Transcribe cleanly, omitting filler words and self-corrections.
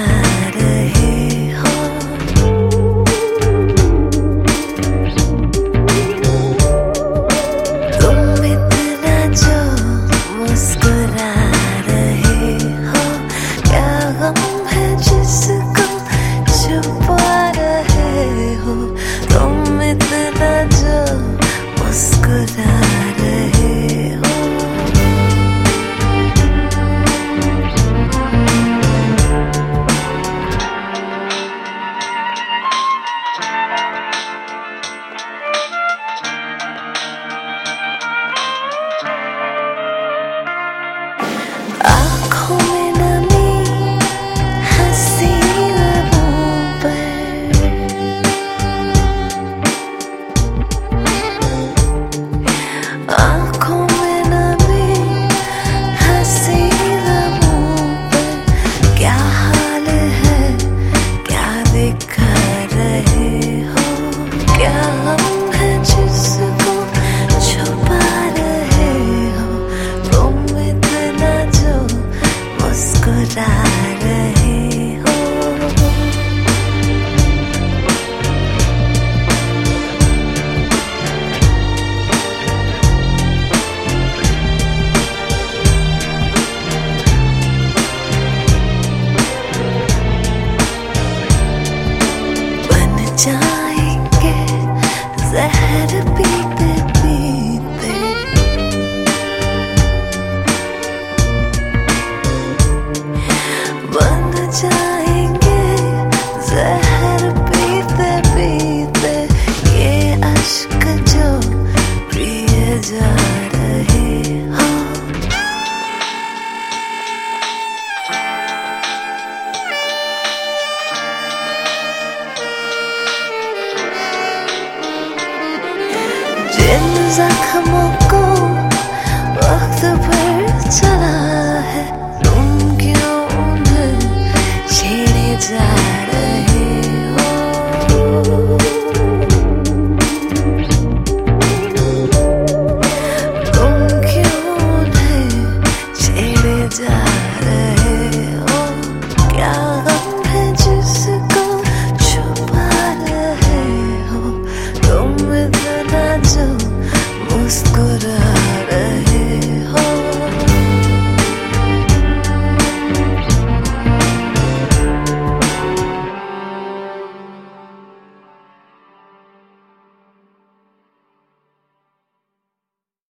रहे हो। तुम इतना जो मुस्कुरा रहे हो, क्या गम है जिसको छुपा रहे हो। तुम इतना जो मुस्कुरा रहे हो। आँखों में नमी, हंसी लबों पर, आँखों में नमी, हंसी लबों पर। क्या हाल है, क्या दिखा रहे हो, क्या गम है जिसको छुपा रहे हो। तुम इतना जो मुस्कुरा रहे हो। बन जाएंगे जहर पीते पीते, बन जाएंगे जहर पीते पीते। ये अश्क जो पिए जा रहे हो। जिन जख्मों को वक्त भर चला है, तुम क्यों उन्हें छेड़े जा